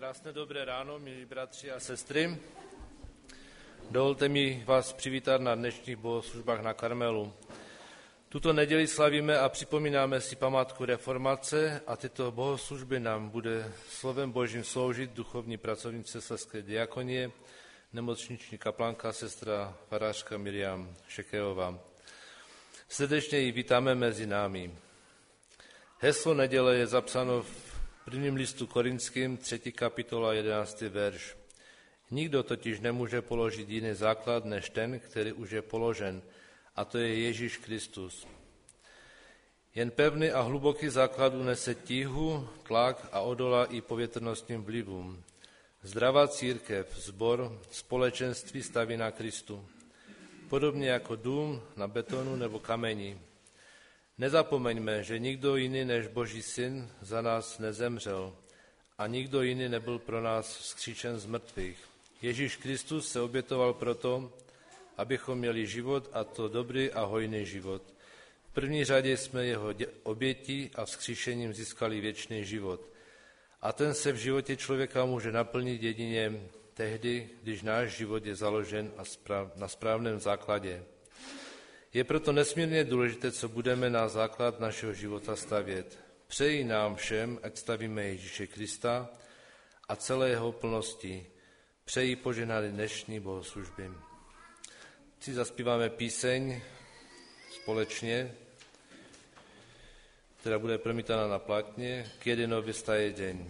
Krásné dobré ráno, milí bratři a sestry. Dovolte mi vás přivítat na dnešních bohoslužbách na Karmelu. Tuto neděli slavíme a připomínáme si památku reformace a tyto bohoslužby nám bude slovem Božím sloužit duchovní pracovnice Slezské diakonie, nemocniční kaplanka sestra farářka Miriam Šekejová. Srdečně ji vítáme mezi námi. Heslo neděle je zapsáno v prvním listu Korinským, 3. kapitola, 11. verš. Nikdo totiž nemůže položit jiný základ než ten, který už je položen, a to je Ježíš Kristus. Jen pevný a hluboký základ unese tíhu, tlak a odolá i povětrnostním vlivům. Zdravá církev, sbor, společenství staví na Kristu. Podobně jako dům na betonu nebo kameni. Nezapomeňme, že nikdo jiný než Boží syn za nás nezemřel a nikdo jiný nebyl pro nás vzkříšen z mrtvých. Ježíš Kristus se obětoval proto, abychom měli život, a to dobrý a hojný život. V první řadě jsme jeho obětí a vzkříšením získali věčný život. A ten se v životě člověka může naplnit jedině tehdy, když náš život je založen na správném základě. Je proto nesmírně důležité, co budeme na základ našeho života stavět. Přeji nám všem, ať stavíme Ježíše Krista a celé jeho plnosti. Přeji požehnané dnešní bohoslužby. Si zaspíváme píseň společně, která bude promítána na plátně, K jedino vystaje deň.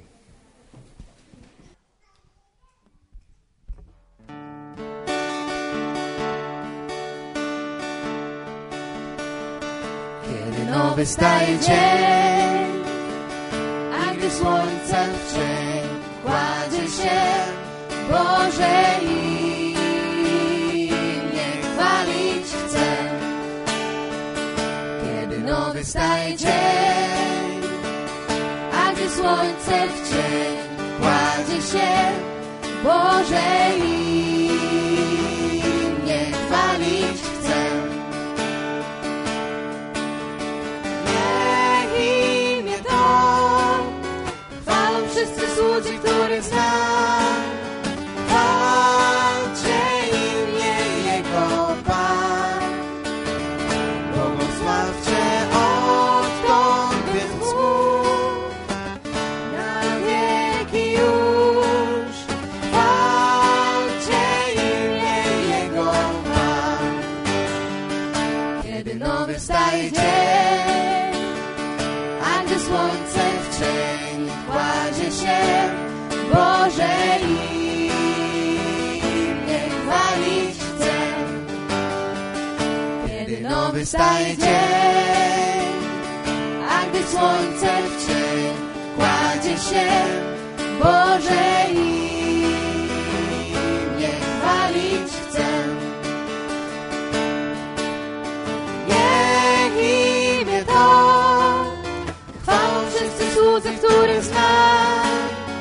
Vystaje dzień, a gdy słońce w cień kładzie się, Boże imię chwalić chcę. Kiedy nowy staje dzień, a gdy słońce w cień kładzie się, Boże imię chwalić chcę. Wszyscy słudzy, których znam, chwalcie imię Jego Pan. Błogosławcie odtąd więc Bóg, na wieki już. Chwalcie imię Jego Pan. Kiedy nowy wstaje dzień, a gdy słońce w cień kładzie się, Boże imię chwalić chcę. Kiedy nowy staje dzień, a gdy słońce w cień kładzie się, Boże imię chwalić chcę. Niech imię to chwalą wszyscy słudzy, których znam.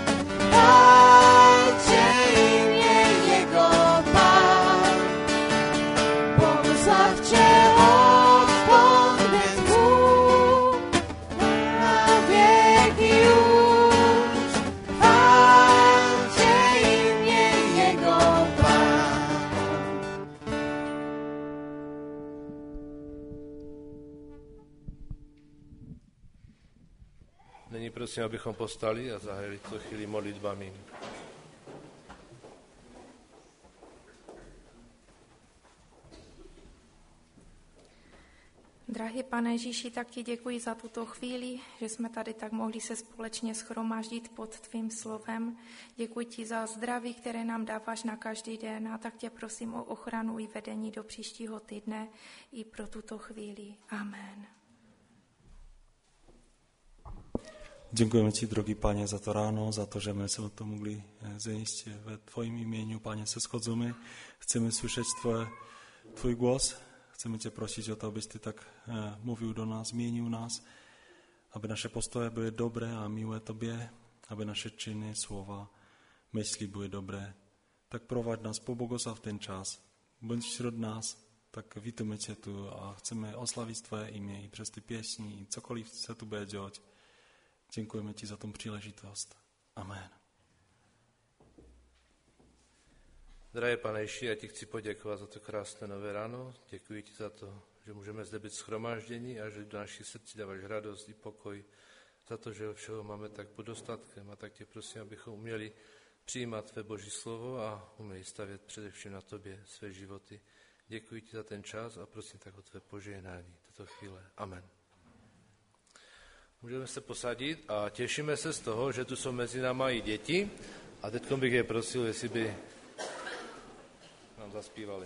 Chwalcie imię Jego Pan. Błogosławcie odtąd więc Bóg, na wieki już. Chwalcie imię Jego Pan. Nyní prosím, abychom povstali a zahájili tuto chvíli modlitbami. Drahý Pane Ježíši, tak ti děkuji za tuto chvíli, že jsme tady tak mohli se společně shromáždit pod tvým slovem. Děkuji ti za zdraví, které nám dáváš na každý den, a tak tě prosím o ochranu i vedení do příštího týdne i pro tuto chvíli. Amen. Dziękujemy Ci, drogi Panie, za to ráno, za to, že my sme to mogli zjeść we Twoim imieniu. Panie, se schodzimy, chcemy słyszeć Twój głos, chcemy Cię prosić o to, abyś Ty tak mówił do nas, zmienił nas, aby nasze postoje były dobre a miłe Tobie, aby nasze czyny, słowa, myśli były dobre. Tak prowadź nas, pobłogosław ten czas, bądź wśród nas, tak witamy Cię tu a chcemy oslaviť Tvoje imię i przez te pieśni i cokoliv sa tu bude dělat. Dziękujemy Ci za tą příležitost. Amen. Drahý Pane Ježíši, já ti chci poděkovat za to krásné nové ráno. Děkuji ti za to, že můžeme zde být shromáždění a že do našich srdcí dáváš radost i pokoj. Za to, že všeho máme tak pod dostatkem. A tak tě prosím, abychom uměli přijímat tvé Boží slovo a uměli stavět především na tobě své životy. Děkuji ti za ten čas a prosím tak o tvé požehnání této chvíle. Amen. Můžeme se posadit a těšíme se z toho, že tu jsou mezi náma i děti. A teď bych je prosil, jestli by nám zaspívali.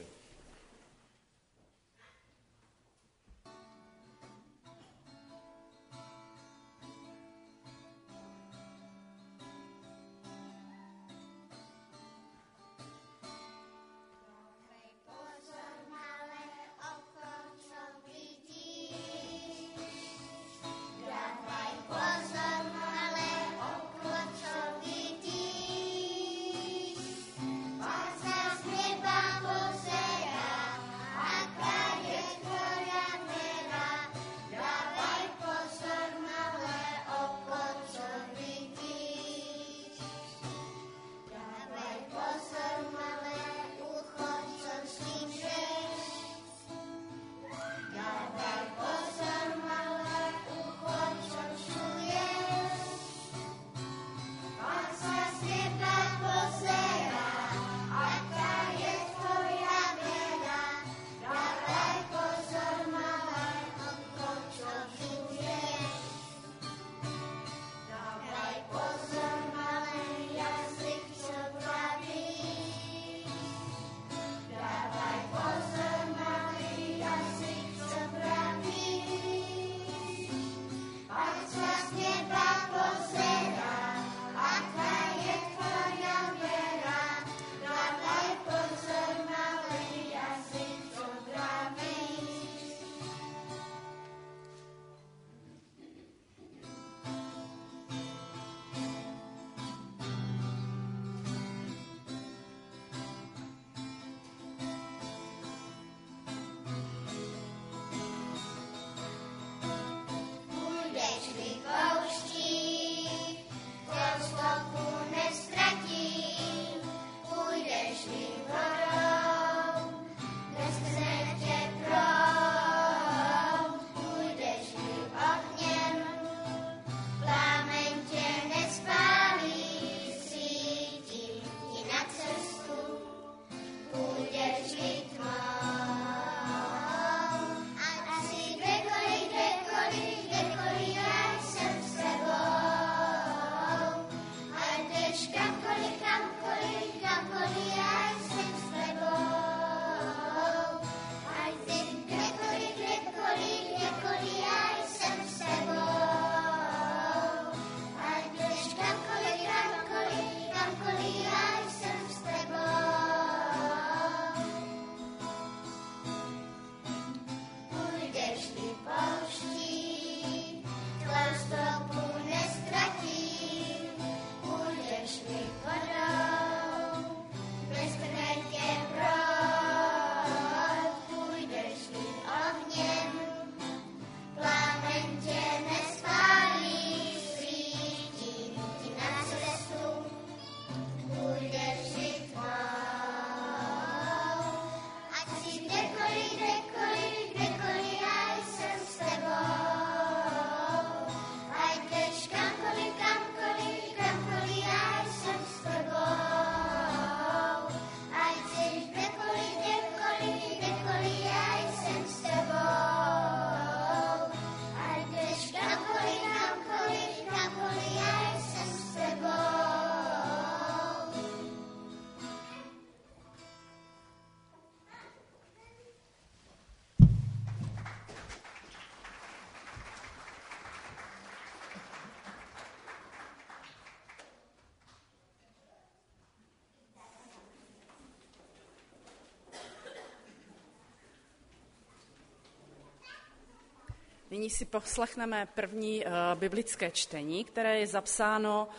Nyní si poslechneme první biblické čtení, které je zapsáno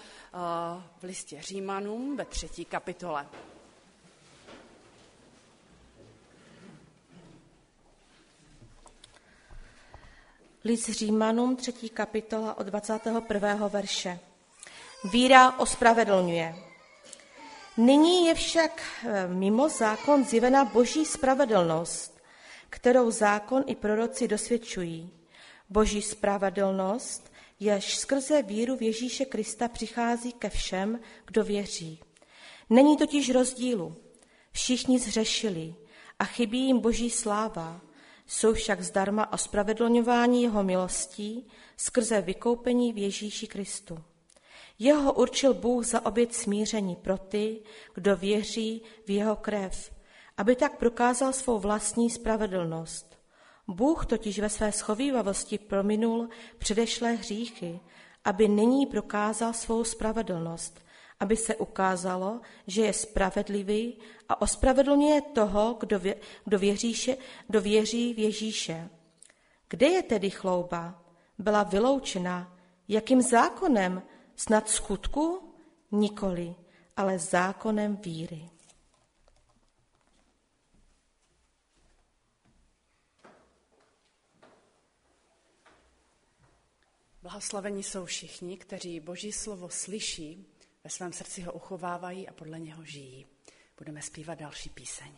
v listě Římanům ve 3. kapitole. List Římanům 3. kapitola od 21. verše. Víra ospravedlňuje. Nyní je však mimo zákon zjevena Boží spravedlnost, kterou zákon i proroci dosvědčují. Boží spravedlnost, jež skrze víru v Ježíše Krista přichází ke všem, kdo věří. Není totiž rozdílu. Všichni zhřešili a chybí jim Boží sláva, jsou však zdarma ospravedlňováni jeho milostí skrze vykoupení v Ježíši Kristu. Jeho určil Bůh za oběť smíření pro ty, kdo věří v jeho krev, aby tak prokázal svou vlastní spravedlnost. Bůh totiž ve své schovívavosti prominul předešlé hříchy, aby nyní prokázal svou spravedlnost, aby se ukázalo, že je spravedlivý a ospravedlňuje toho, kdo věří v Ježíše. Kde je tedy chlouba? Byla vyloučena. Jakým zákonem? Snad skutku? Nikoli, ale zákonem víry. Blahoslavení jsou všichni, kteří Boží slovo slyší, ve svém srdci ho uchovávají a podle něho žijí. Budeme zpívat další píseň.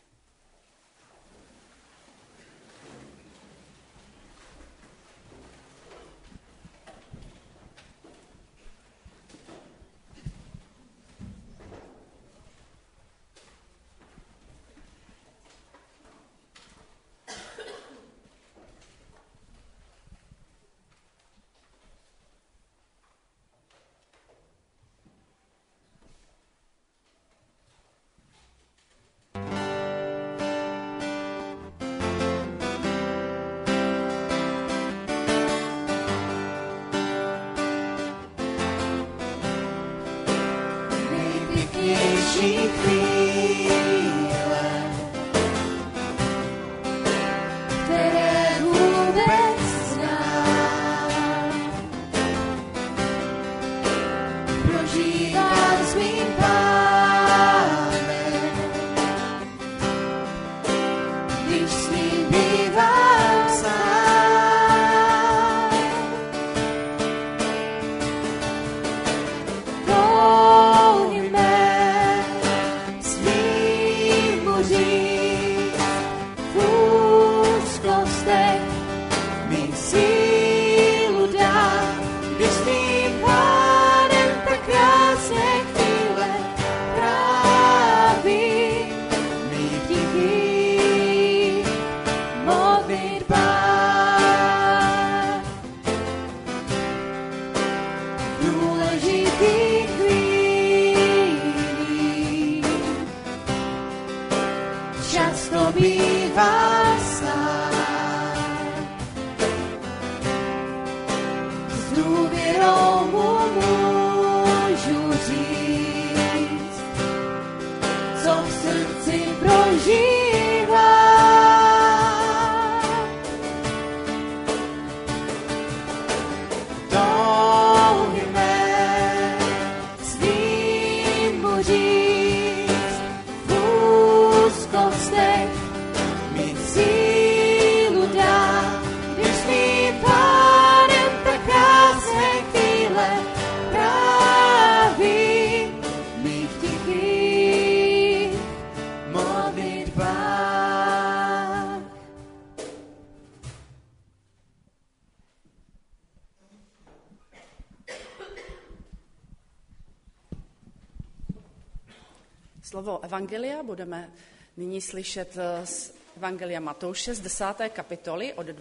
Slovo evangelia budeme nyní slyšet z evangelia Matouše z 10. kapitoly od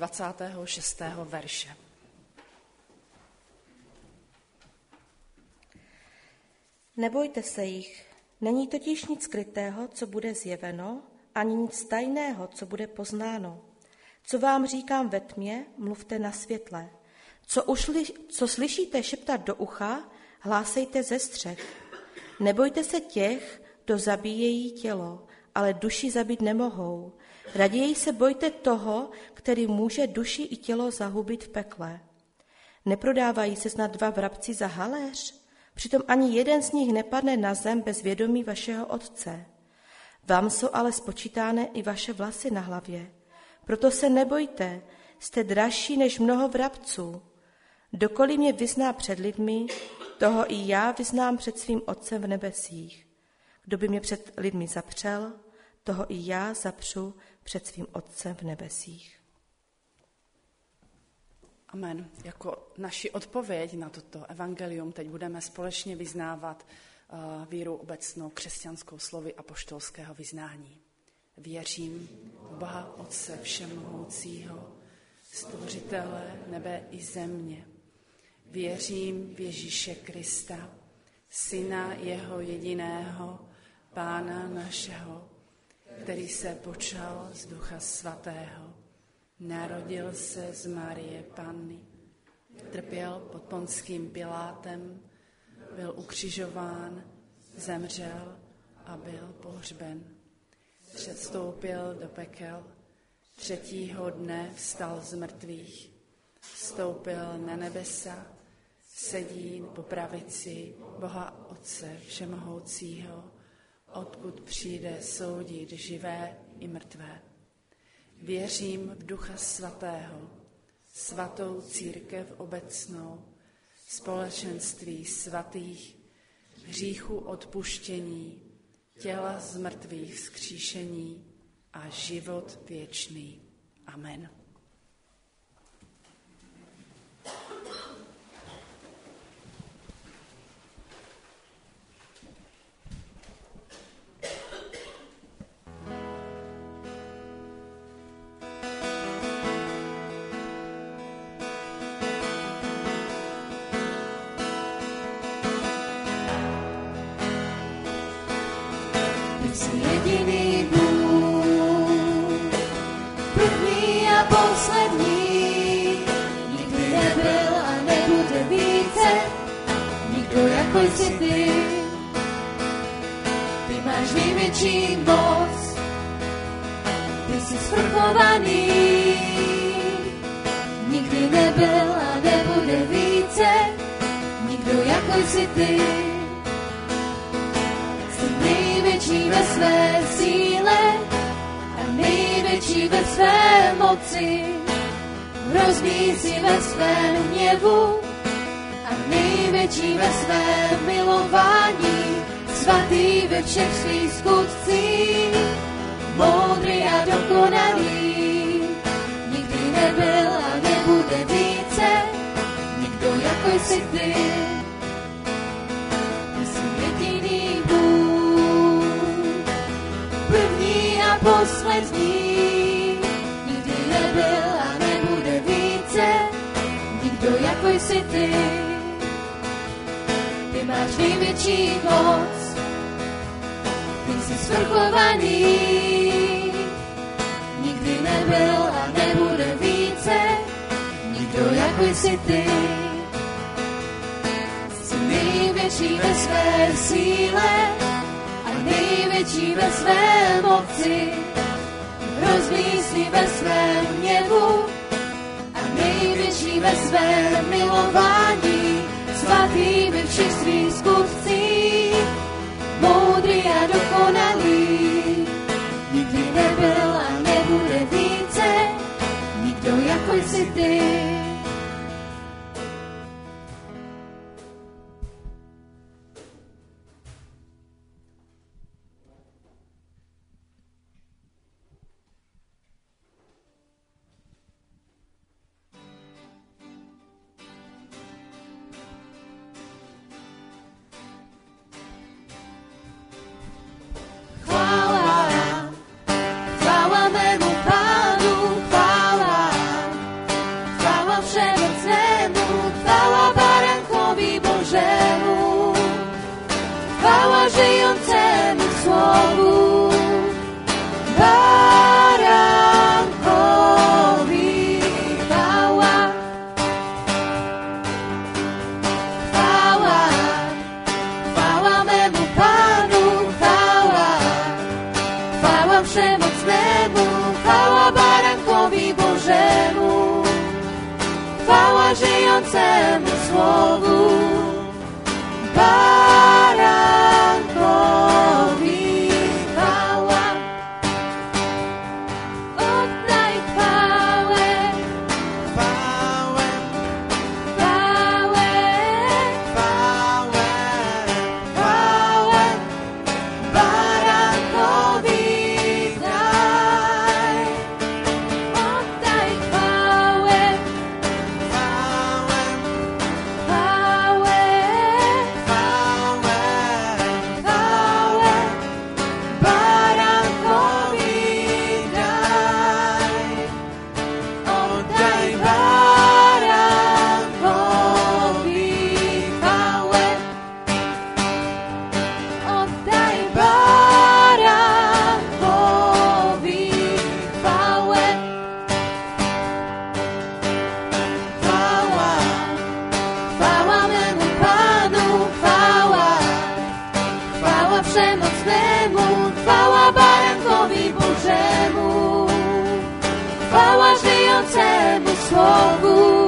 26. verše. Nebojte se jich, není totiž nic skrytého, co bude zjeveno, ani nic tajného, co bude poznáno. Co vám říkám ve tmě, mluvte na světle. Co slyšíte šeptat do ucha, hlásejte ze střech. Nebojte se těch, kdo zabíjejí tělo, ale duši zabít nemohou. Raději se bojte toho, který může duši i tělo zahubit v pekle. Neprodávají se snad 2 vrabci za haléř? Přitom ani jeden z nich nepadne na zem bez vědomí vašeho Otce. Vám jsou ale spočítány i vaše vlasy na hlavě. Proto se nebojte, jste dražší než mnoho vrabců. Dokoliv mě vyzná před lidmi, toho i já vyznám před svým Otcem v nebesích. Kdo by mě před lidmi zapřel, toho i já zapřu před svým Otcem v nebesích. Amen. Jako naši odpověď na toto evangelium teď budeme společně vyznávat víru obecnou křesťanskou slovy apoštolského vyznání. Věřím v Boha Otce všemohoucího, stvořitele nebe i země. Věřím v Ježíše Krista, Syna jeho jediného, Pána našeho, který se počal z Ducha Svatého. Narodil se z Marie Panny, trpěl pod Ponským Pilátem, byl ukřižován, zemřel a byl pohřben. Předstoupil do pekel, 3. dne vstal z mrtvých, vstoupil na nebesa, sedí po pravici Boha Otce všemohoucího, odkud přijde soudit živé i mrtvé. Věřím v Ducha Svatého, svatou církev obecnou, společenství svatých, hříchu odpuštění, těla z mrtvých vzkříšení a život věčný. Amen. Jediný Bůh, první a poslední, nikdy nebyl a nebude více, nikdo jako jsi ty. Ty máš největší moc, ty jsi svrchovaný, nikdy nebyl a nebude více, nikdo jako jsi ty. Největší ve své síle a největší ve své moci, hrozný si ve svém hněvu a největší ve svém milování, svatý ve všech svých skutcích, moudrý a dokonalý, nikdy nebyl a nebude více, nikdo jako jsi ty. Poslední, nikdy nebyl a nebude více, nikdo jako jsi ty. Ty máš největší moc, ty jsi svrchovaný, nikdy nebyl a nebude více, nikdo jako jsi ty. Jsi největší ve své síle a největší ve své moci, hrozný si ve svém hněvu a největší ve svém milování, svatý ve všech svých skutcích, moudrý a dokonalý, nikdy nebyl a nebude více, nikdo jako jsi ty. svému slovu.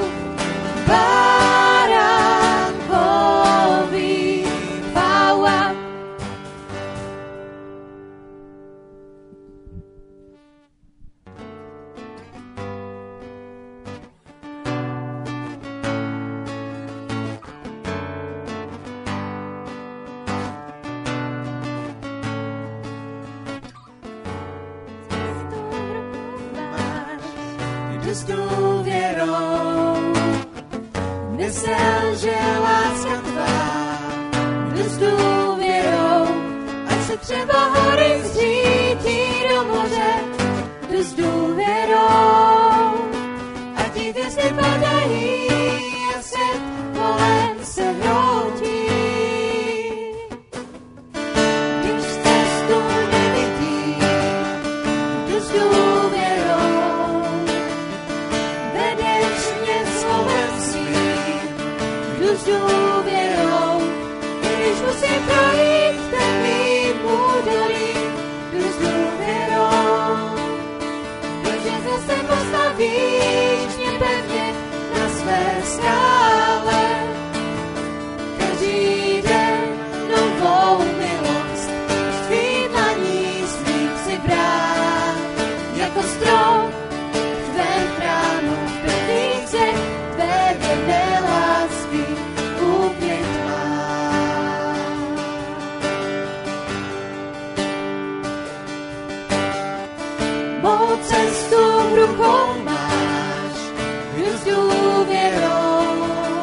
Baránkovi chvála. Jdu s důvěrou, neselže láska tvá. Jdu s důvěrou, ať se třeba hory zřítí do moře. Jdu s důvěrou, ať ti hvězdy padají a svět kolem se hroutí. Když cestu nevidím, jdu s důvěrou, s důvěrou, když musím projít temným údolím, jdu s důvěrou, protože zase postavíš mě pevně na své skále. Každý den novou milost z tvých dlaní smím si brát, jako strom v tvém chrámu v pevnice tvé věrné lásky. Mou cestu v rukou máš, jdu s důvěrou,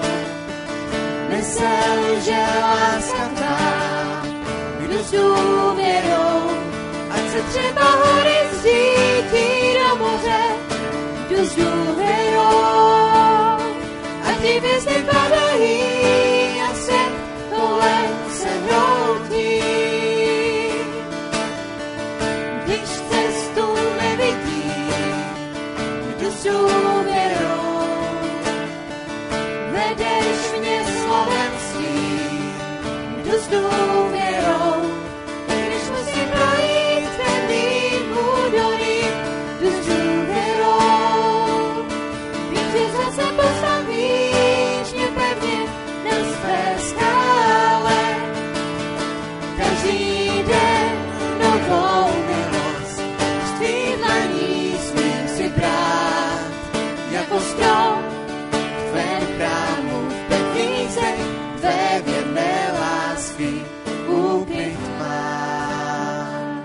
neselže láska tvá. Jdu s důvěrou, ať se třeba hory zřítí do moře. Jdu s důvěrou, ať ti hvězdy padají a svět kolem se hroutí. Když cestu nevidím, jdu s důvěrou, vedeš mě slovem svým. Jdu s důvěrou, když musím projít temným údolím. Jdu s důvěrou, vím, že zase postavíš mě pevně na své skále. Každý den novou milost z tvých dlaní smím si brát, jako strom v tvém chrámu v pevnice tvé věrné lásky úklid mám.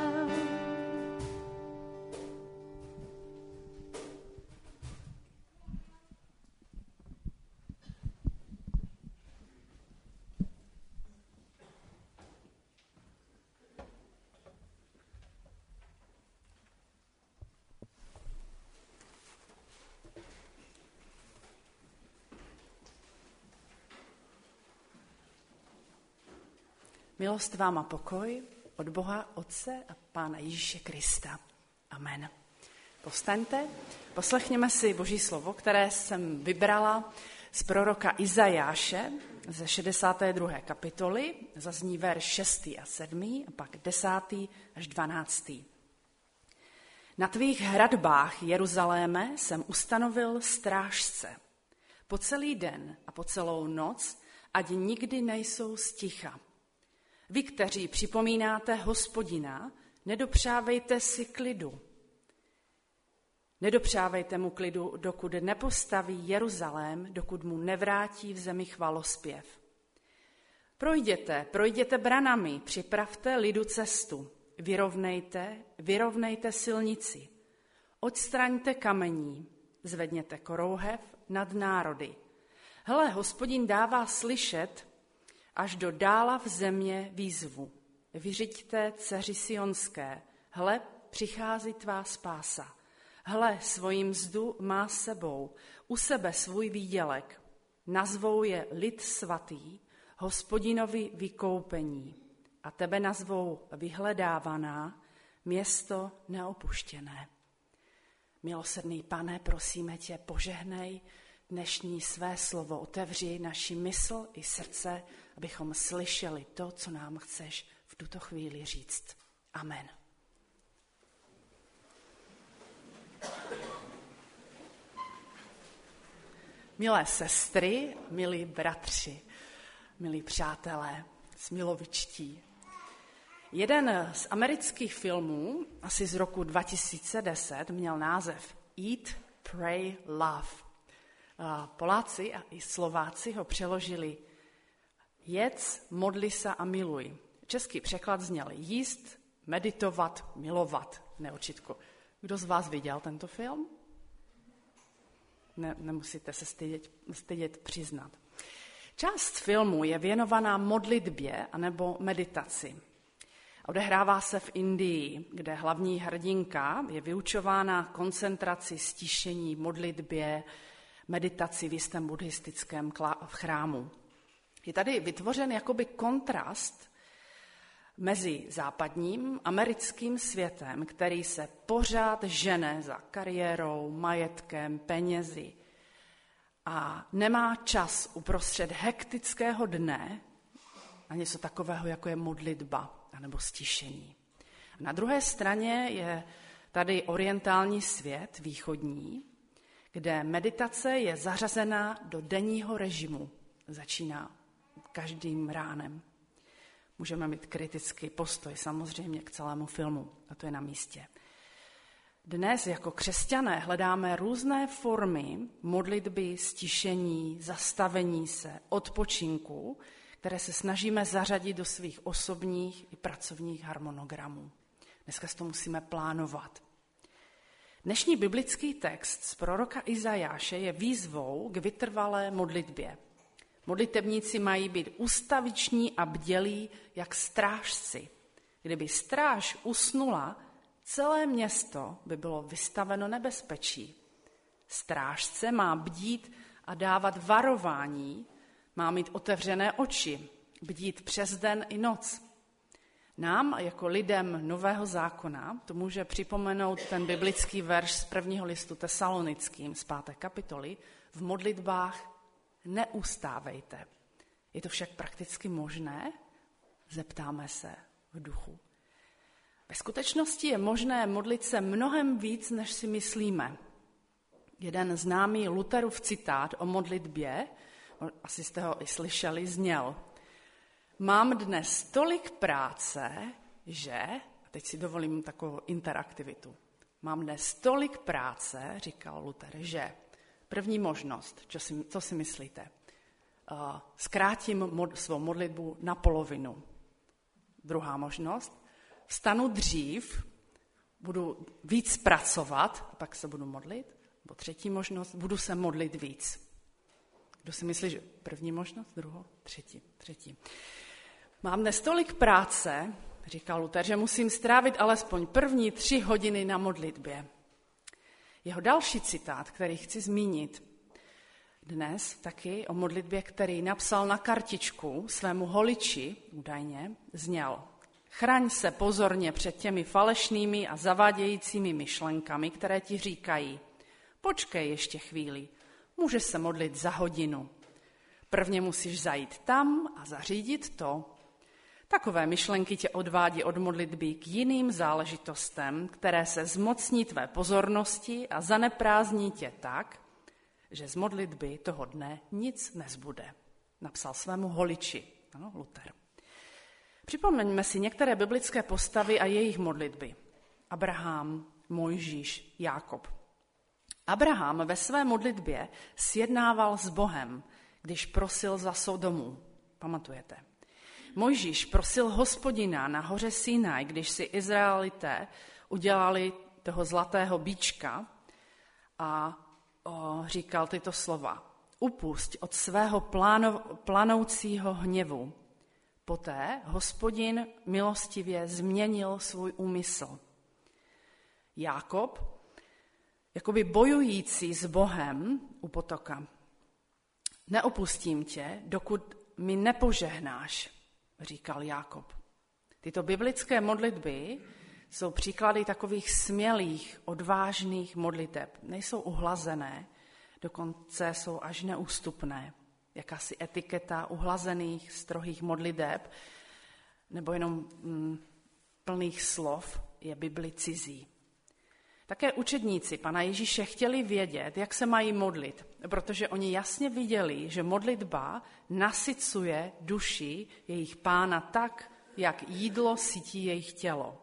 Milost vám a pokoj od Boha Otce a Pána Ježíše Krista. Amen. Povstaňte, poslechněme si Boží slovo, které jsem vybrala z proroka Izajáše ze 62. kapitoly. Zazní verš 6. a 7. a pak 10. až 12. Na tvých hradbách, Jeruzaléme, jsem ustanovil strážce. Po celý den a po celou noc, ať nikdy nejsou sticha. Vy, kteří připomínáte Hospodina, nedopřávejte si klidu. Nedopřávejte mu klidu, dokud nepostaví Jeruzalém, dokud mu nevrátí v zemi chvalospěv. Projděte branami, připravte lidu cestu, vyrovnejte silnici, odstraňte kamení, zvedněte korouhev nad národy. Hle, Hospodin dává slyšet až do dála v země výzvu. Vyřiďte, dceři sionské, hle, přichází tvá spása. Hle, svoji mzdu má sebou, u sebe svůj výdělek. Nazvou je lid svatý, Hospodinovi vykoupení. A tebe nazvou vyhledávaná, město neopuštěné. Milosrdný Pane, prosíme tě, požehnej dnešní své slovo, otevři naši mysl i srdce, abychom slyšeli to, co nám chceš v tuto chvíli říct. Amen. Milé sestry, milí bratři, milí přátelé, smilovičtí. Jeden z amerických filmů, asi z roku 2010, měl název Eat, Pray, Love. Poláci a i Slováci ho přeložili jedz, modli se a miluj. Český překlad zněl jíst, meditovat, milovat. Neočitku. Kdo z vás viděl tento film? Nemusíte se stydět přiznat. Část filmu je věnovaná modlitbě anebo meditaci. Odehrává se v Indii, kde hlavní hrdinka je vyučována koncentraci, stišení, modlitbě, meditaci v jistém buddhistickém chrámu. Je tady vytvořen jakoby kontrast mezi západním americkým světem, který se pořád žene za kariérou, majetkem, penězi a nemá čas uprostřed hektického dne na něco takového, jako je modlitba anebo stišení. Na druhé straně je tady orientální svět, východní, kde meditace je zařazena do denního režimu. Začíná každým ránem. Můžeme mít kritický postoj samozřejmě k celému filmu, a to je na místě. Dnes jako křesťané hledáme různé formy modlitby, stišení, zastavení se, odpočinku, které se snažíme zařadit do svých osobních i pracovních harmonogramů. Dneska si to musíme plánovat. Dnešní biblický text z proroka Izajáše je výzvou k vytrvalé modlitbě. Modlitebníci mají být ustaviční a bdělí jak strážci. Kdyby stráž usnula, celé město by bylo vystaveno nebezpečí. Strážce má bdít a dávat varování, má mít otevřené oči, bdít přes den i noc. Nám, jako lidem Nového zákona, to může připomenout ten biblický verš z 1. listu Tesalonickým z 5. kapitoly, v modlitbách neustávejte. Je to však prakticky možné? Zeptáme se v duchu. Ve skutečnosti je možné modlit se mnohem víc, než si myslíme. Jeden známý Lutherův citát o modlitbě, asi jste ho i slyšeli, zněl: Mám dnes tolik práce, že, a teď si dovolím takovou interaktivitu, mám dnes tolik práce, říkal Luther, že první možnost, co si myslíte? Zkrátím svou modlitbu na polovinu. Druhá možnost, vstanu dřív, budu víc pracovat, a pak se budu modlit. Nebo třetí možnost, budu se modlit víc. Kdo si myslí, že první možnost, druhou, třetí. Mám dnes tolik práce, říkal Luther, že musím strávit alespoň první 3 hodiny na modlitbě. Jeho další citát, který chci zmínit dnes taky o modlitbě, který napsal na kartičku svému holiči, údajně, zněl: Chraň se pozorně před těmi falešnými a zavádějícími myšlenkami, které ti říkají: Počkej ještě chvíli, můžeš se modlit za hodinu. Prvně musíš zajít tam a zařídit to. Takové myšlenky tě odvádí od modlitby k jiným záležitostem, které se zmocní tvé pozornosti a zaneprázdní tě tak, že z modlitby toho dne nic nezbude. Napsal svému holiči, ano, Luther. Připomeňme si některé biblické postavy a jejich modlitby. Abraham, Mojžíš, Jákob. Abraham ve své modlitbě sjednával s Bohem, když prosil za Sodomu. Pamatujete? Mojžíš prosil Hospodina na hoře Sinaj, když si Izraelité udělali toho zlatého býčka a říkal tyto slova: Upusť od svého planoucího hněvu. Poté Hospodin milostivě změnil svůj úmysl. Jákob, jakoby bojující s Bohem u potoka. Neopustím tě, dokud mi nepožehnáš, říkal Jákob. Tyto biblické modlitby jsou příklady takových smělých, odvážných modliteb. Nejsou uhlazené, dokonce jsou až neústupné. Jakási etiketa uhlazených, strohých modliteb nebo jenom plných slov je Bibli cizí. Také učedníci Pana Ježíše chtěli vědět, jak se mají modlit, protože oni jasně viděli, že modlitba nasycuje duši jejich Pána tak, jak jídlo sytí jejich tělo.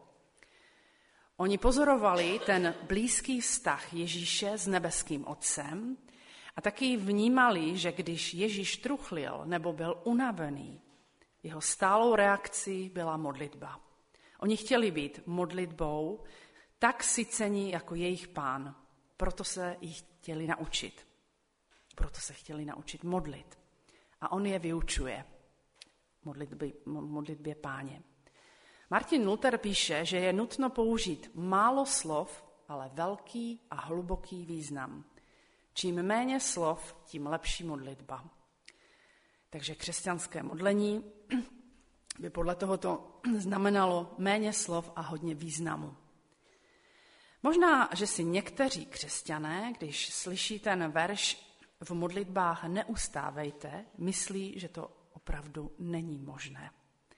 Oni pozorovali ten blízký vztah Ježíše s nebeským Otcem a taky vnímali, že když Ježíš truchlil nebo byl unavený, jeho stálou reakcí byla modlitba. Oni chtěli být modlitbou tak sycení jako jejich Pán, proto se jich chtěli naučit. Proto se chtěli naučit modlit. A on je vyučuje modlitbě Páně. Martin Luther píše, že je nutno použít málo slov, ale velký a hluboký význam. Čím méně slov, tím lepší modlitba. Takže křesťanské modlení by podle tohoto znamenalo méně slov a hodně významu. Možná, že si někteří křesťané, když slyší ten verš v modlitbách neustávejte, myslí, že to opravdu není možné.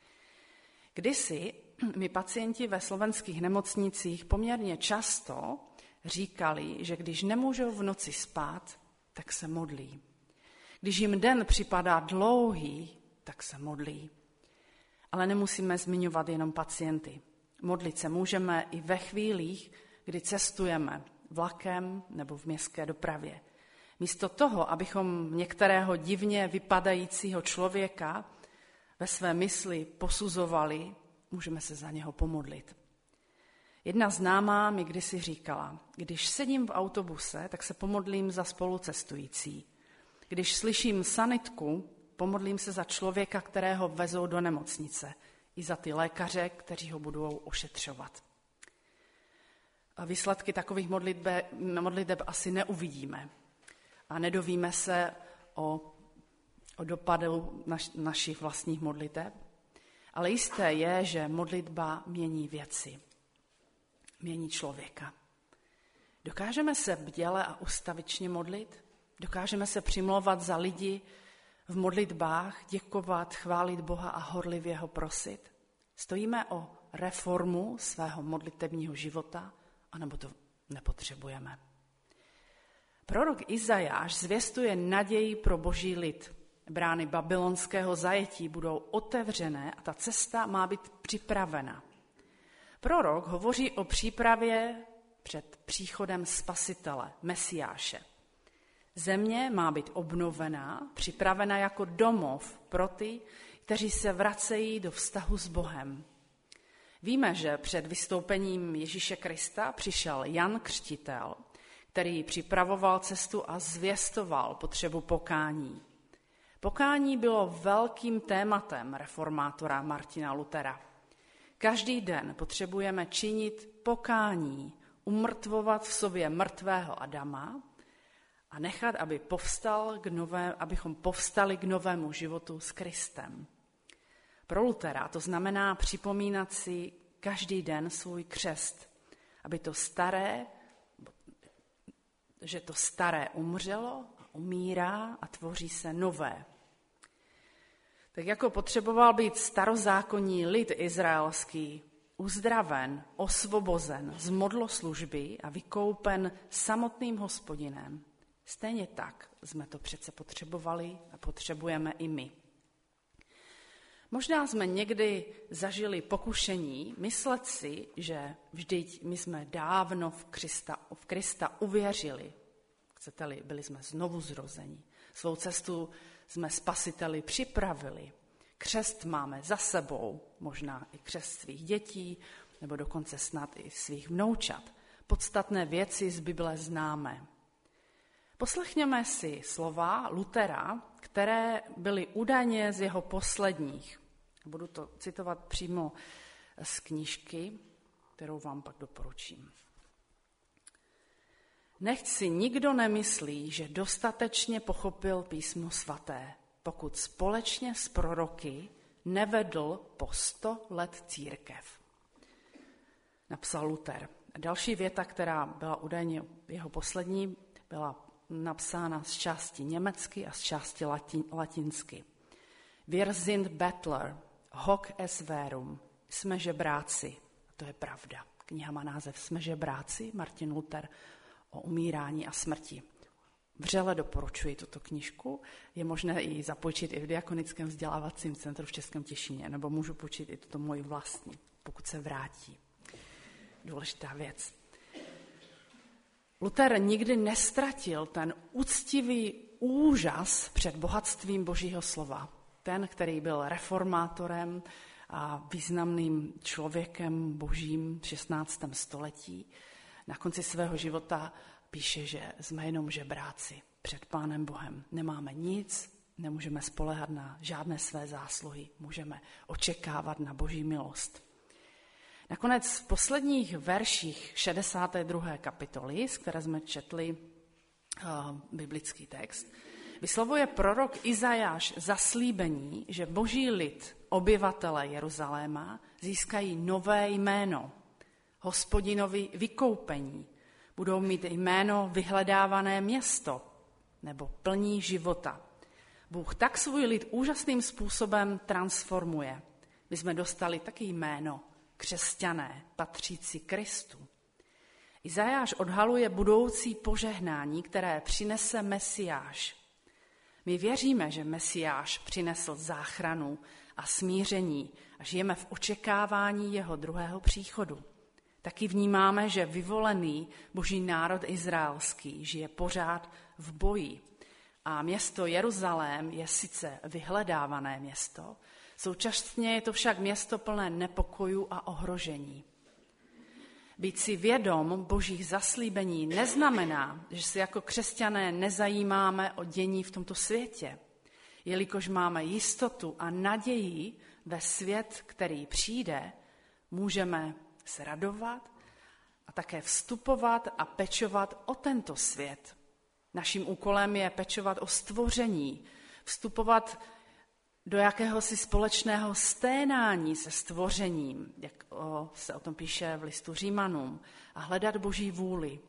Kdysi mi pacienti ve slovenských nemocnicích poměrně často říkali, že když nemůžou v noci spát, tak se modlí. Když jim den připadá dlouhý, tak se modlí. Ale nemusíme zmiňovat jenom pacienty. Modlit se můžeme i ve chvílích, kdy cestujeme vlakem nebo v městské dopravě. Místo toho, abychom některého divně vypadajícího člověka ve své mysli posuzovali, můžeme se za něho pomodlit. Jedna známá mi kdysi říkala, když sedím v autobuse, tak se pomodlím za spolucestující. Když slyším sanitku, pomodlím se za člověka, kterého vezou do nemocnice, i za ty lékaře, kteří ho budou ošetřovat. A výsledky takových modliteb asi neuvidíme a nedovíme se o dopadu našich vlastních modliteb, ale jisté je, že modlitba mění věci, mění člověka. Dokážeme se bděle a ustavičně modlit? Dokážeme se přimlouvat za lidi v modlitbách, děkovat, chválit Boha a horlivě ho prosit? Stojíme o reformu svého modlitebního života, anebo to nepotřebujeme? Prorok Izajáš zvěstuje naději pro boží lid. Brány babylonského zajetí budou otevřené a ta cesta má být připravena. Prorok hovoří o přípravě před příchodem Spasitele, Mesiáše. Země má být obnovená, připravena jako domov pro ty, kteří se vracejí do vztahu s Bohem. Víme, že před vystoupením Ježíše Krista přišel Jan Křtitel, který připravoval cestu a zvěstoval potřebu pokání. Pokání bylo velkým tématem reformátora Martina Luthera. Každý den potřebujeme činit pokání, umrtvovat v sobě mrtvého Adama a nechat, abychom povstali k novému životu s Kristem. Pro Luthera to znamená připomínat si každý den svůj křest, že to staré umřelo a umírá a tvoří se nové. Tak jako potřeboval být starozákonní lid izraelský uzdraven, osvobozen z modloslužby a vykoupen samotným Hospodinem, stejně tak jsme to přece potřebovali a potřebujeme i my. Možná jsme někdy zažili pokušení myslet si, že vždyť my jsme dávno v Krista uvěřili. Chcete-li, byli jsme znovu zrození. Svou cestu jsme Spasiteli připravili. Křest máme za sebou, možná i křest svých dětí, nebo dokonce snad i svých vnoučat. Podstatné věci z Bible známe. Poslechněme si slova Luthera, které byly údajně z jeho posledních. Budu to citovat přímo z knížky, kterou vám pak doporučím. Nechť si nikdo nemyslí, že dostatečně pochopil písmo svaté, pokud společně s proroky nevedl po 100 let církev. Napsal Luther. Další věta, která byla údajně jeho poslední, byla napsána z části německy a z části latinsky. Wir sind Bettler, hoc es verum. Jsme žebráci. A to je pravda. Kniha má název Jsme žebráci, Martin Luther o umírání a smrti. Vřele doporučuji tuto knížku. Je možné ji zapůjčit i v Diakonickém vzdělávacím centru v Českém Těšíně, nebo můžu půjčit i tuto moji vlastní, pokud se vrátí. Důležitá věc. Luther nikdy nestratil ten úctivý úžas před bohatstvím Božího slova. Ten, který byl reformátorem a významným člověkem božím v 16. století, na konci svého života píše, že jsme jenom žebráci před Pánem Bohem. Nemáme nic, nemůžeme spoléhat na žádné své zásluhy, můžeme očekávat na Boží milost. Nakonec v posledních verších 62. kapitoly, z které jsme četli biblický text, vyslovuje prorok Izajáš zaslíbení, že boží lid, obyvatele Jeruzaléma, získají nové jméno, Hospodinovi vykoupení. Budou mít jméno vyhledávané město nebo plní života. Bůh tak svůj lid úžasným způsobem transformuje. My jsme dostali taky jméno křesťané, patřící Kristu. Izajáš odhaluje budoucí požehnání, které přinese Mesiáš. My věříme, že Mesiáš přinesl záchranu a smíření a žijeme v očekávání jeho druhého příchodu. Taky vnímáme, že vyvolený boží národ izraelský žije pořád v boji. A město Jeruzalém je sice vyhledávané město, současně je to však město plné nepokojů a ohrožení. Být si vědom božích zaslíbení neznamená, že se jako křesťané nezajímáme o dění v tomto světě, jelikož máme jistotu a naději ve svět, který přijde, můžeme se radovat a také vstupovat a pečovat o tento svět. Naším úkolem je pečovat o stvoření, vstupovat do jakéhosi společného sténání se stvořením, jak se o tom píše v listu Římanům, a hledat boží vůli,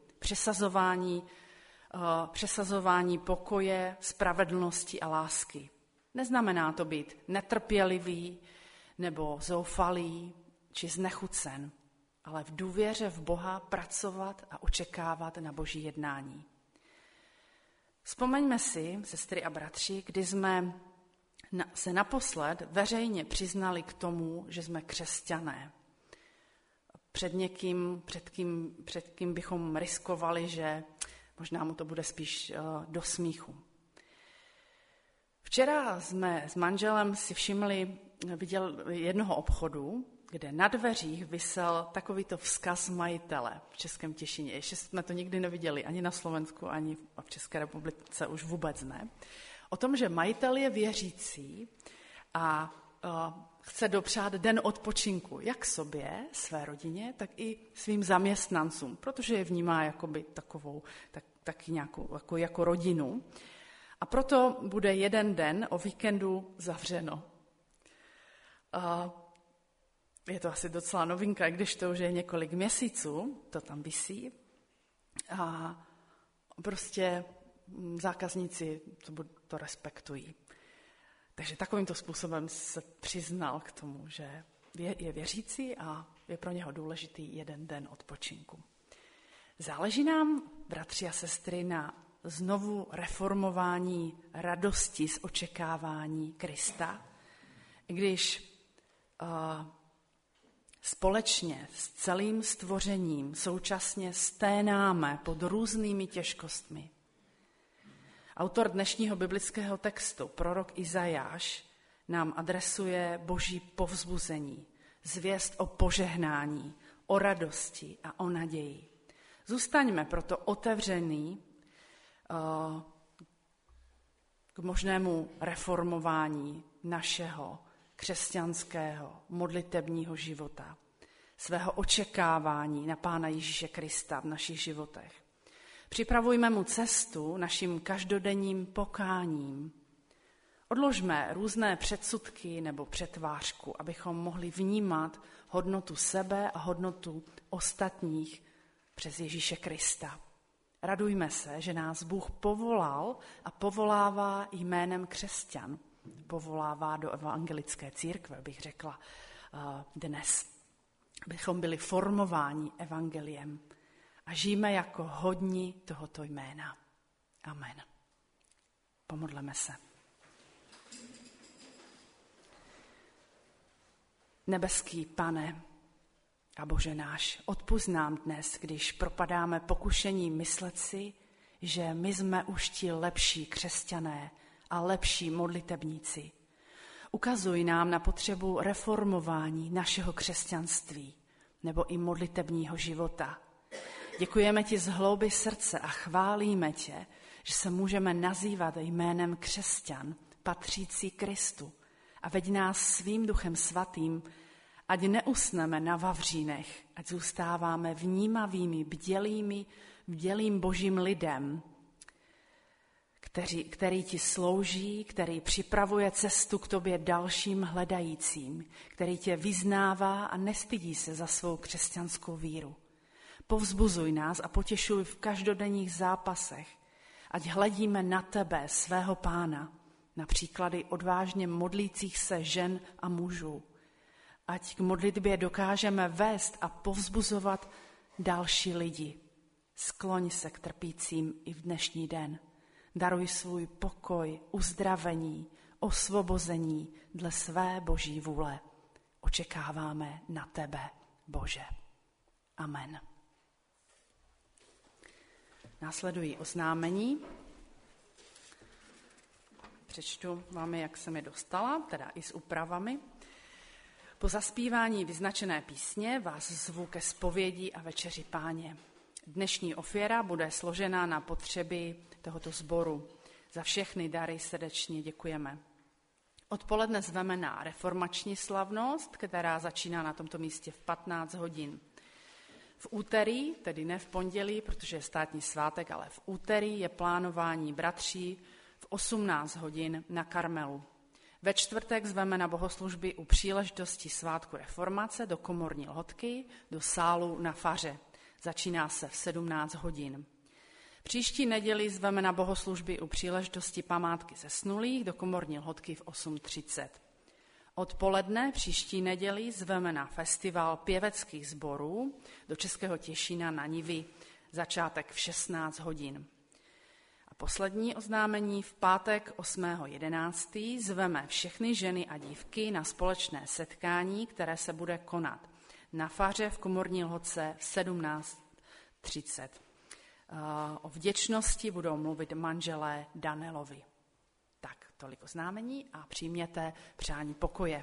přesazování pokoje, spravedlnosti a lásky. Neznamená to být netrpělivý nebo zoufalý či znechucen, ale v důvěře v Boha pracovat a očekávat na boží jednání. Vzpomeňme si, sestry a bratři, kdy jsme se naposled veřejně přiznali k tomu, že jsme křesťané. Před někým, před kým bychom riskovali, že možná mu to bude spíš do smíchu. Včera jsme s manželem si viděl jednoho obchodu, kde na dveřích visel takovýto vzkaz majitele v Českém Těšíně. Ještě jsme to nikdy neviděli, ani na Slovensku, ani v České republice už vůbec ne. O tom, že majitel je věřící a chce dopřát den odpočinku jak sobě, své rodině, tak i svým zaměstnancům, protože je vnímá jakoby takovou, taky nějakou jako rodinu. A proto bude jeden den o víkendu zavřeno. Je to asi docela novinka, i když to už je několik měsíců, to tam visí. A prostě zákazníci to respektují. Takže takovýmto způsobem se přiznal k tomu, že je věřící a je pro něho důležitý jeden den odpočinku. Záleží nám, bratři a sestry, na znovu reformování radosti z očekávání Krista, když společně s celým stvořením současně sténáme pod různými těžkostmi. Autor dnešního biblického textu, prorok Izajáš, nám adresuje boží povzbuzení, zvěst o požehnání, o radosti a o naději. Zůstaňme proto otevření k možnému reformování našeho křesťanského modlitebního života, svého očekávání na Pána Ježíše Krista v našich životech. Připravujme mu cestu naším každodenním pokáním. Odložme různé předsudky nebo přetvářku, abychom mohli vnímat hodnotu sebe a hodnotu ostatních přes Ježíše Krista. Radujme se, že nás Bůh povolal a povolává jménem křesťan. Povolává do evangelické církve, bych řekla dnes. abychom byli formováni evangeliem a žijeme jako hodní tohoto jména. Amen. Pomodleme se. Nebeský Pane a Bože náš, odpusť nám dnes, když propadáme pokušení myslet si, že my jsme už ti lepší křesťané a lepší modlitebníci. Ukazuj nám na potřebu reformování našeho křesťanství nebo i modlitebního života. Děkujeme ti z hlouby srdce a chválíme tě, že se můžeme nazývat jménem křesťan, patřící Kristu. A veď nás svým Duchem Svatým, ať neusneme na vavřínech, ať zůstáváme vnímavými, bdělým Božím lidem, který ti slouží, který připravuje cestu k tobě dalším hledajícím, který tě vyznává a nestydí se za svou křesťanskou víru. Povzbuzuj nás a potěšuj v každodenních zápasech, ať hledíme na tebe, svého Pána, na příklady odvážně modlících se žen a mužů. Ať k modlitbě dokážeme vést a povzbuzovat další lidi. Skloň se k trpícím i v dnešní den. Daruj svůj pokoj, uzdravení, osvobození dle své Boží vůle. Očekáváme na tebe, Bože. Amen. Následují oznámení. Přečtu vám, jak jsem je dostala, teda i s úpravami. Po zaspívání vyznačené písně vás zvu ke zpovědi a večeři Páně. Dnešní ofěra bude složena na potřeby tohoto sboru. Za všechny dary srdečně děkujeme. Odpoledne zveme na reformační slavnost, která začíná na tomto místě v 15 hodin. V úterý, tedy ne v pondělí, protože je státní svátek, ale v úterý je plánování bratří v 18 hodin na Karmelu. Ve čtvrtek zveme na bohoslužby u příležitosti svátku reformace do komorní lhotky, do sálu na faře. Začíná se v 17 hodin. Příští neděli zveme na bohoslužby u příležitosti památky zesnulých do komorní lhotky v 8:30. Odpoledne příští neděli zveme na festival pěveckých sborů do Českého Těšína na Nivi, začátek v 16 hodin. A poslední oznámení: v pátek 8.11. zveme všechny ženy a dívky na společné setkání, které se bude konat na faře v komorní lhotce v 17:30. O vděčnosti budou mluvit manželé Danelovi. Tak, tolik oznámení a přijměte přání pokoje.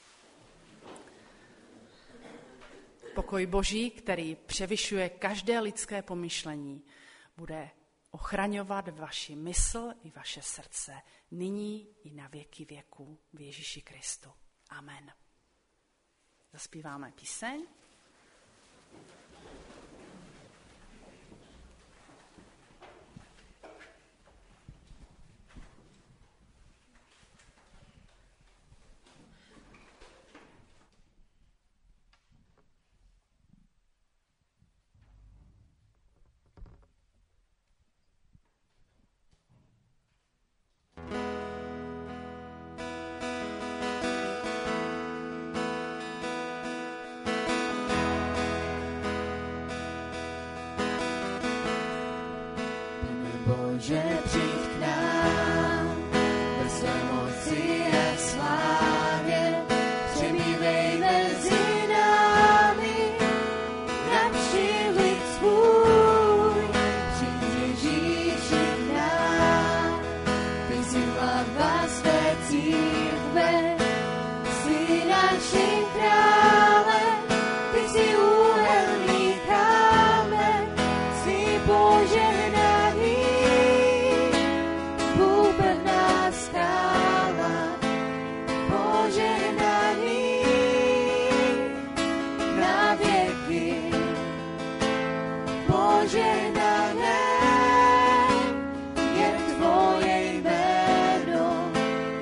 Pokoj Boží, který převyšuje každé lidské pomyšlení, bude ochraňovat vaši mysl i vaše srdce nyní i na věky věků v Ježíši Kristu. Amen. Zaspíváme píseň. Bože, přijď k nám, ve své moci a slávě, přemývej mezi námi, navštív lid svůj, přijď Ježíši k nám, ty jsi hlava své církve, jsi naším králem, ty jsi úhelný kámen, jsi požehnaný. Požehnané je tvoje jméno,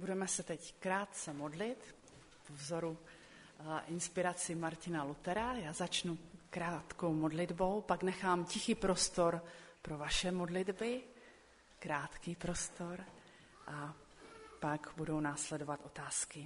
Budeme se teď krátce modlit po vzoru inspiraci Martina Luthera. Já začnu krátkou modlitbou, pak nechám tichý prostor pro vaše modlitby, krátký prostor a pak budou následovat otázky.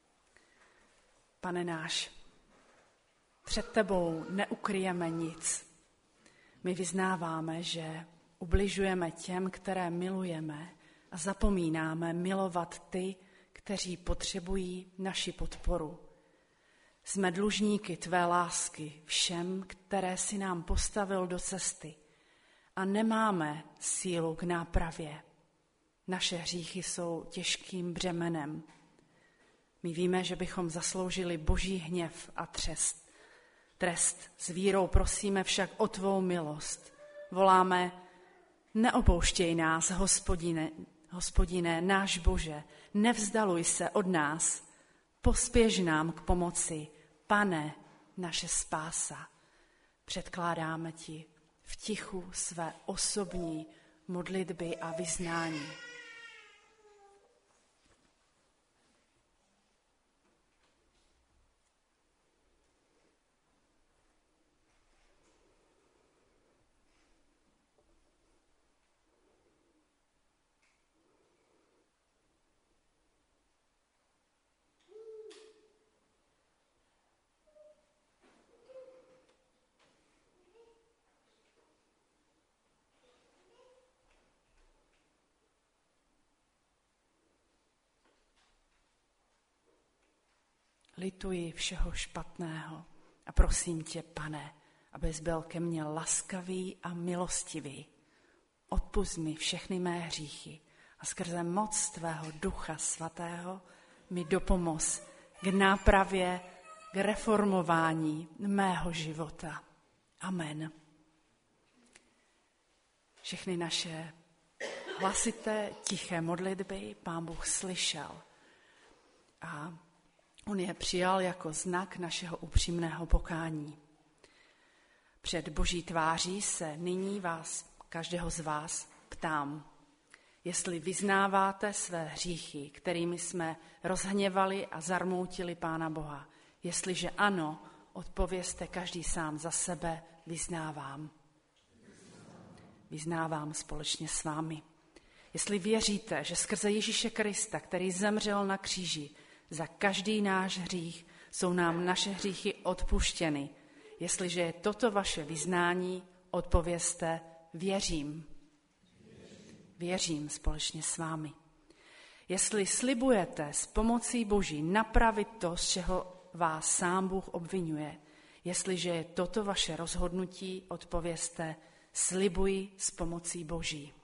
Pane náš, před tebou neukryjeme nic. My vyznáváme, že ubližujeme těm, které milujeme a zapomínáme milovat ty, kteří potřebují naši podporu. Jsme dlužníky tvé lásky všem, které si nám postavil do cesty a nemáme sílu k nápravě. Naše hříchy jsou těžkým břemenem. My víme, že bychom zasloužili Boží hněv a trest. S vírou prosíme však o tvou milost. Voláme, neopouštěj nás, Hospodine, náš Bože, nevzdaluj se od nás, pospěš nám k pomoci, Pane, naše spása. Předkládáme ti v tichu své osobní modlitby a vyznání. Lituji všeho špatného a prosím tě, Pane, abys byl ke mně laskavý a milostivý. Odpusť mi všechny mé hříchy a skrze moc tvého Ducha Svatého mi dopomoz k nápravě, k reformování mého života. Amen. Všechny naše hlasité, tiché modlitby Pán Bůh slyšel a on je přijal jako znak našeho upřímného pokání. Před Boží tváří se nyní každého z vás ptám, jestli vyznáváte své hříchy, kterými jsme rozhněvali a zarmoutili Pána Boha. Jestliže ano, odpovězte každý sám za sebe, vyznávám. Vyznávám společně s vámi. Jestli věříte, že skrze Ježíše Krista, který zemřel na kříži, za každý náš hřích jsou nám naše hříchy odpuštěny. Jestliže je toto vaše vyznání, odpovězte, věřím. Věřím společně s vámi. Jestli slibujete s pomocí Boží napravit to, z čeho vás sám Bůh obvinuje, jestliže je toto vaše rozhodnutí, odpovězte, slibuji s pomocí Boží.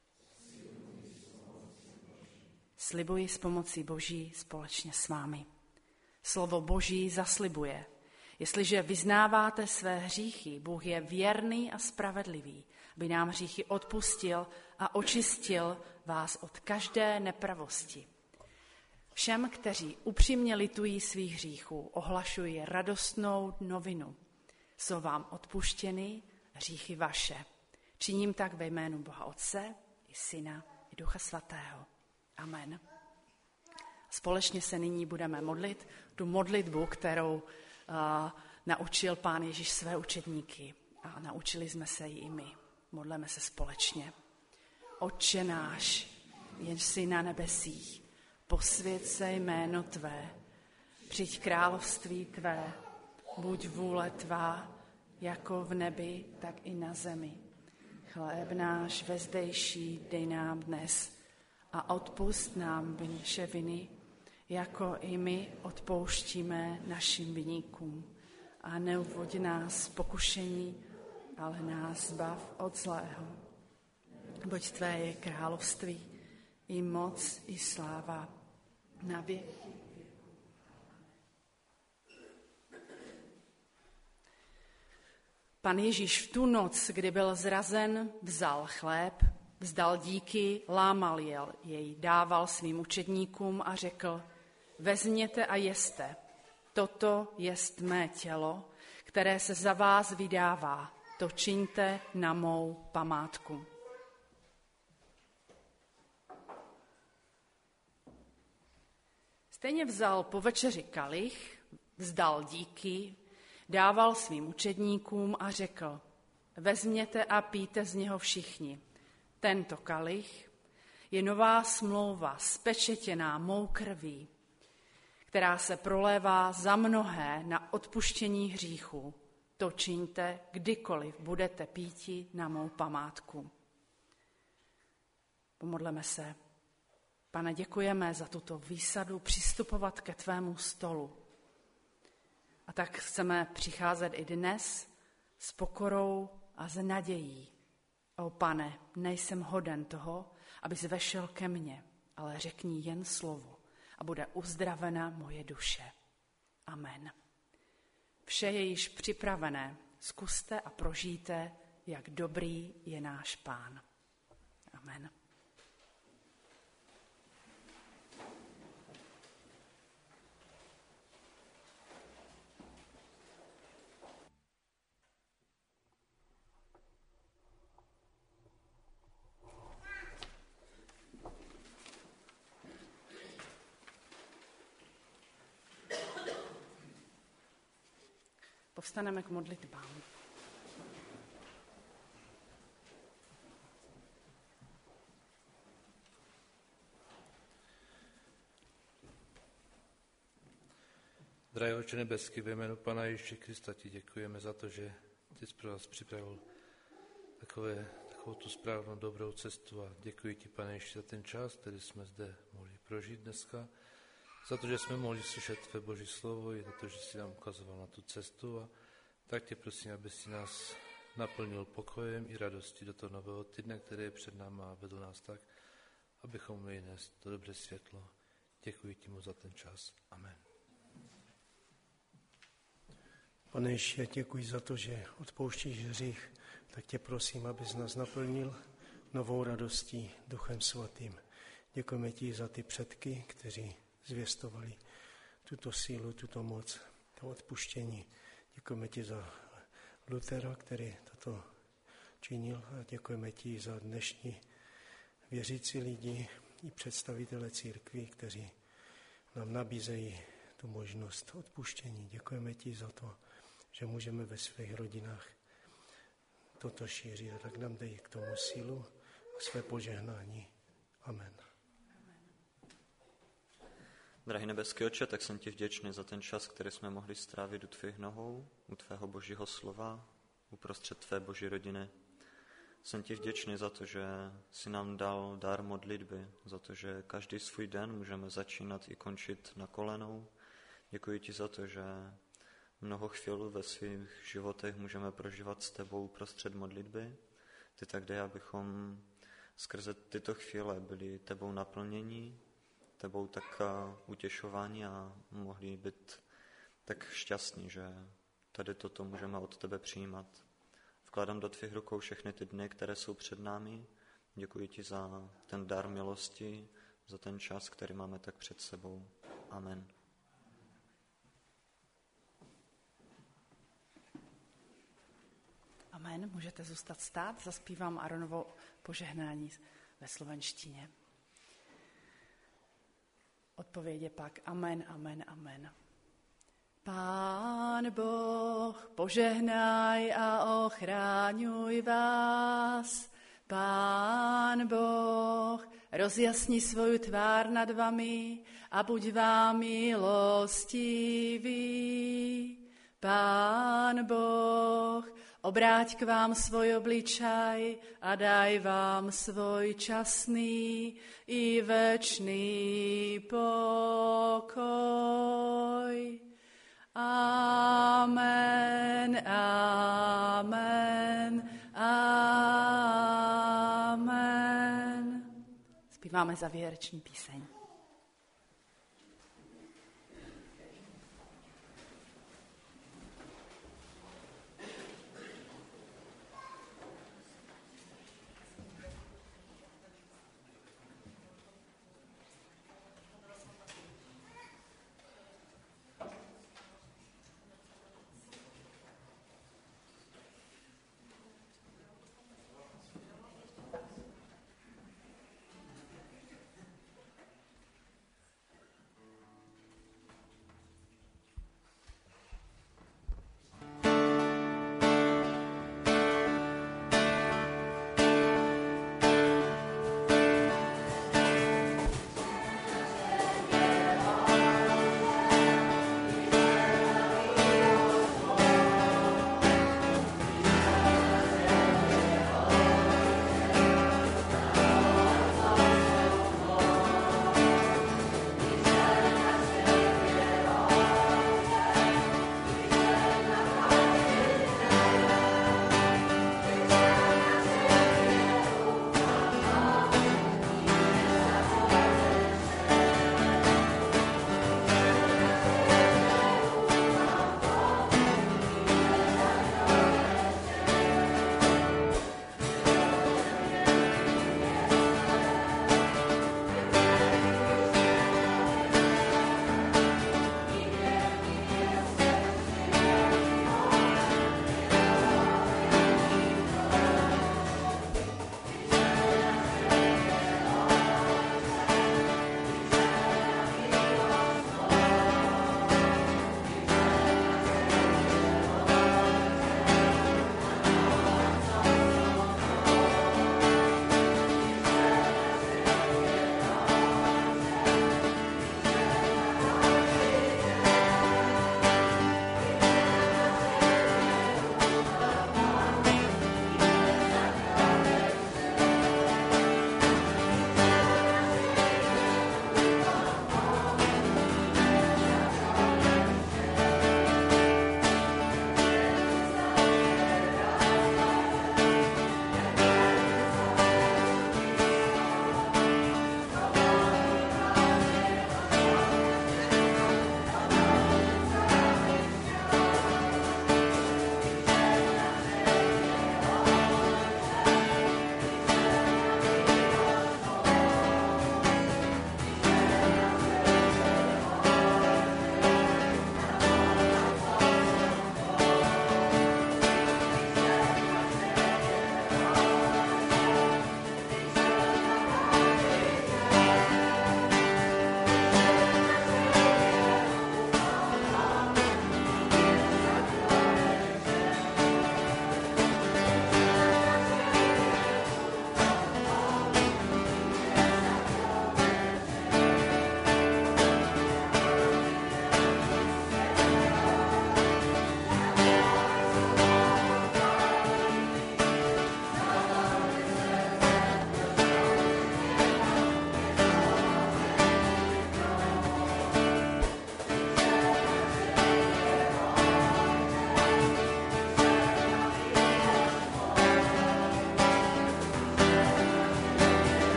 Slibuji s pomocí Boží společně s vámi. Slovo Boží zaslibuje. Jestliže vyznáváte své hříchy, Bůh je věrný a spravedlivý, aby nám hříchy odpustil a očistil vás od každé nepravosti. Všem, kteří upřímně litují svých hříchů, ohlašuji radostnou novinu. Jsou vám odpuštěny hříchy vaše. Činím tak ve jménu Boha Otce i Syna i Ducha Svatého. Amen. Společně se nyní budeme modlit tu modlitbu, kterou naučil Pán Ježíš své učedníky. A naučili jsme se ji i my. Modleme se společně. Otče náš, jenž jsi na nebesích, posvěť se jméno tvé, přijď království tvé, buď vůle tvá, jako v nebi, tak i na zemi. Chléb náš vezdejší dej nám dnes a odpusť nám naše viny, jako i my odpouštíme našim viníkům. A neuvoď nás z pokušení, ale nás zbav od zlého. Boť tvé je království, i moc, i sláva na věky. Pan Ježíš v tu noc, kdy byl zrazen, vzal chléb, vzdal díky, lámal jej, dával svým učedníkům a řekl, vezměte a jeste, toto jest mé tělo, které se za vás vydává, to čiňte na mou památku. Stejně vzal po večeři kalich, vzdal díky, dával svým učedníkům a řekl: vezměte a pijte z něho všichni. Tento kalich je nová smlouva spečetěná mou krví, která se prolévá za mnohé na odpuštění hříchů. To čiňte, kdykoliv budete píti na mou památku. Pomodleme se. Pane, děkujeme za tuto výsadu přistupovat ke tvému stolu. A tak chceme přicházet i dnes s pokorou a s nadějí. O Pane, nejsem hoden toho, abys vešel ke mně, ale řekni jen slovo a bude uzdravena moje duše. Amen. Vše je již připravené. Zkuste a prožijte, jak dobrý je náš Pán. Amen. Povstaneme k modlitbám. Drahý Otče nebeský, ve jménu Pana Ježíše Krista ti děkujeme za to, že ty jsi pro nás připravil takovou tu správnou dobrou cestu a děkuji ti, Pane Ježíši, za ten čas, který jsme zde mohli prožít dneska, za to, že jsme mohli slyšet tvé Boží slovo i za to, že jsi nám ukazoval na tu cestu a tak tě prosím, aby si nás naplnil pokojem i radostí do toho nového týdne, který je před námi a vedl nás tak, abychom měli nést to dobré světlo. Děkuji ti mu za ten čas. Amen. Pane Ježíši, já děkuji za to, že odpouštíš hřích, tak tě prosím, abys nás naplnil novou radostí Duchem Svatým. Děkujeme ti za ty předky, kteří zvěstovali tuto sílu, tuto moc, to odpuštění. Děkujeme ti za Lutera, který toto činil a děkujeme ti za dnešní věřící lidi i představitele církví, kteří nám nabízejí tu možnost odpuštění. Děkujeme ti za to, že můžeme ve svých rodinách toto šířit. A tak nám dej k tomu sílu a své požehnání. Amen. Drahý nebeský Otče, tak jsem ti vděčný za ten čas, který jsme mohli strávit u tvých nohou, u tvého Božího slova, uprostřed tvé Boží rodiny. Jsem ti vděčný za to, že jsi nám dal dar modlitby, za to, že každý svůj den můžeme začínat i končit na kolenou. Děkuji ti za to, že mnoho chvíl ve svých životech můžeme prožívat s tebou uprostřed modlitby. Ty tak dej, abychom skrze tyto chvíle byli tebou naplnění, tebou tak utěšování a mohli být tak šťastní, že tady toto můžeme od tebe přijímat. Vkládám do tvých rukou všechny ty dny, které jsou před námi. Děkuji ti za ten dar milosti, za ten čas, který máme tak před sebou. Amen. Amen. Můžete zůstat stát, zaspívám Aronovo požehnání ve slovenštině. Odpověď je pak amen, amen, amen. Pán Boh, požehnaj a ochráňuj vás. Pán Boh, rozjasni svoju tvár nad vami a buď vám milostivý. Pán Boh, obráť k vám svoj obličaj a daj vám svoj časný i večný pokoj. Amen, amen, amen. Zpíváme závěrečný píseň.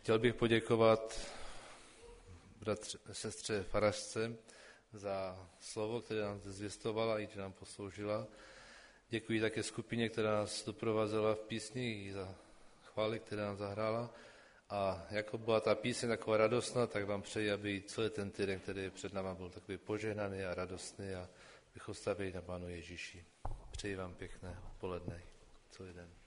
Chtěl bych poděkovat sestře Farařce za slovo, které nám zvěstovala i nám posloužila. Děkuji také skupině, která nás doprovázela v písni, i za chvály, které nám zahrála. A jako byla ta píseň taková radostná, tak vám přeji, aby celý ten týden, který je před náma, byl takový požehnaný a radostný a bychom stavili na Pánu Ježíši. Přeji vám pěkné odpoledne, celý den.